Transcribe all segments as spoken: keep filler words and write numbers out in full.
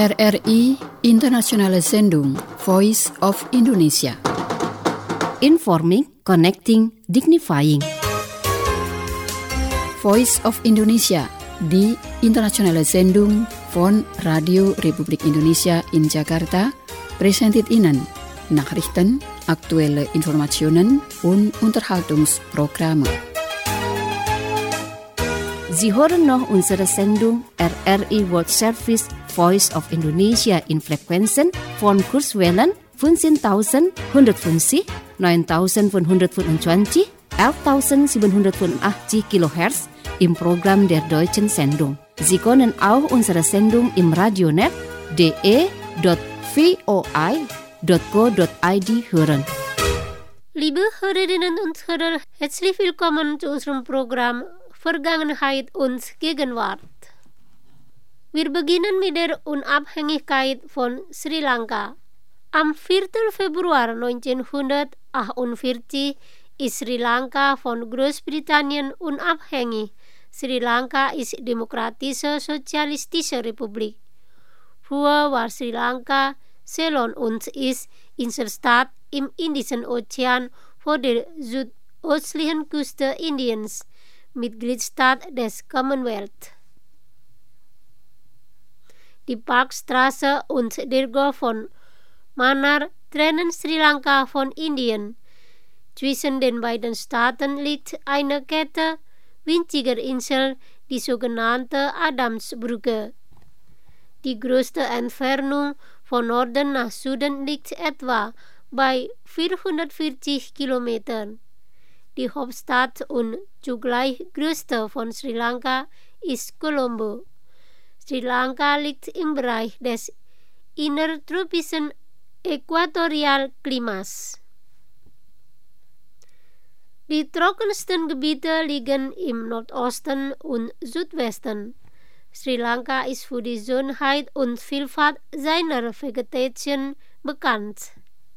R R I Internationale Sendung Voice of Indonesia. Informing, connecting, dignifying. Voice of Indonesia di Internationale Sendung von Radio Republik Indonesia in Jakarta presented Ihnen Nachrichten, aktuelle Informationen und Unterhaltungsprogramme. Sie hören noch unsere Sendung R R I World Service Voice of Indonesia in Frequenzen von Kurzwellen fünfzehntausendeinhundertfünfzig, neuntausendfünfhundertfünfundzwanzig, elftausendsiebenhundertfünfundachtzig Kilohertz im Programm der Deutschen Sendung. Sie können auch unsere Sendung im Radionet d e dot voi dot co dot i d hören. Liebe Hörerinnen und Hörer, herzlich willkommen zu unserem Programm Vergangenheit und Gegenwart. Wir beginnen mit der Unabhängigkeit von Sri Lanka. Am vierten Februar neunzehnhundertachtundvierzig ist Sri Lanka von Großbritannien unabhängig. Sri Lanka ist demokratische sozialistische Republik. Früher war Sri Lanka Ceylon und ist Inselstaat im Indischen Ozean vor der südöstlichen Küste Indiens, Mitgliedstaat des Commonwealth. Die Parkstraße und der Golf von Mannar trennen Sri Lanka von Indien. Zwischen den beiden Staaten liegt eine Kette winziger Inseln, die sogenannte Adamsbrücke. Die größte Entfernung von Norden nach Süden liegt etwa bei vierhundertvierzig Kilometern. Die Hauptstadt und zugleich größte von Sri Lanka ist Colombo. Sri Lanka liegt im Bereich des innertropischen Äquatorialklimas. Die trockensten Gebiete liegen im Nordosten und Südwesten. Sri Lanka ist für die Schönheit und Vielfalt seiner Vegetation bekannt.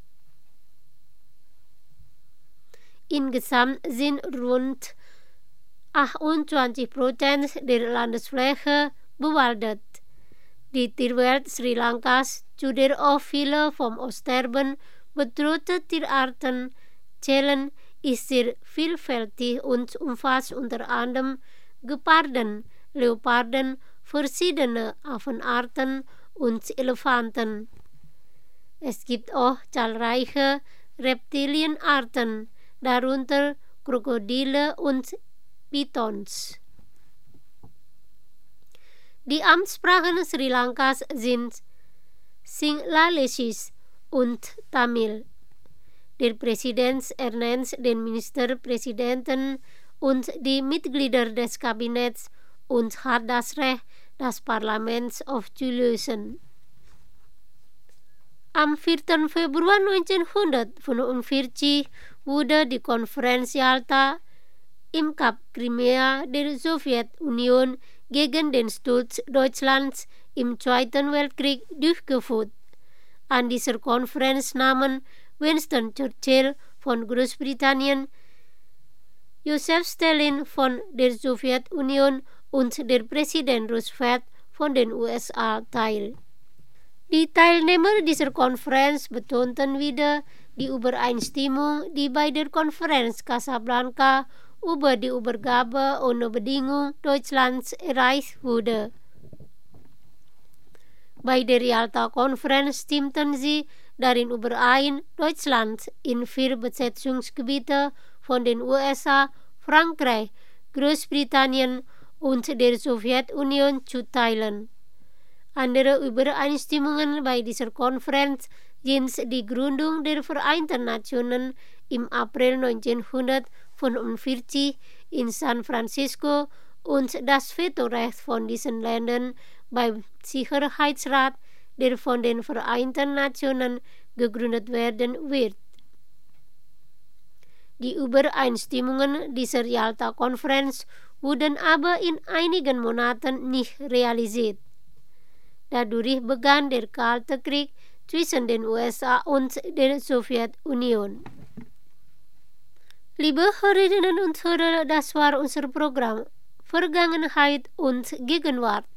Insgesamt sind rund achtundzwanzig Prozent der Landesfläche bewaldet. Die Tierwelt Sri Lankas, zu der auch viele vom Aussterben bedrohte Tierarten zählen, ist sehr vielfältig und umfasst unter anderem Geparden, Leoparden, verschiedene Affenarten und Elefanten. Es gibt auch zahlreiche Reptilienarten, darunter Krokodile und Pythons. Die Amtssprachen Sri Lankas sind Sinhalese und Tamil. Der Präsident ernennt den Ministerpräsidenten und die Mitglieder des Kabinetts und hat das Recht, das Parlament aufzulösen. Am vierten Februar neunzehnhundertfünfundvierzig wurde die Konferenz Yalta im Kap Crimea der Sowjetunion gegen den Sturz Deutschlands im Zweiten Weltkrieg durchgeführt. An dieser Konferenz nahmen Winston Churchill von Großbritannien, Joseph Stalin von der Sowjetunion und der Präsident Roosevelt von den U S A teil. Die Teilnehmer dieser Konferenz betonten wieder die Übereinstimmung, die bei der Konferenz Casablanca über die Übergabe ohne Bedingung Deutschlands erreicht wurde. Bei der Yalta-Konferenz stimmten sie darin überein, Deutschland in vier Besetzungsgebiete von den U S A, Frankreich, Großbritannien und der Sowjetunion zu teilen. Andere Übereinstimmungen bei dieser Konferenz sind die Gründung der Vereinten Nationen im April neunzehnhundertfünfundvierzig in San Francisco und das Vetorecht von diesen Ländern beim Sicherheitsrat, der von den Vereinten Nationen gegründet werden wird. Die Übereinstimmungen dieser Yalta-Konferenz wurden aber in einigen Monaten nicht realisiert. Dadurch begann der Kalte Krieg zwischen den U S A und der Sowjetunion. Liebe Hörerinnen und Hörer, das war unser Programm Vergangenheit und Gegenwart.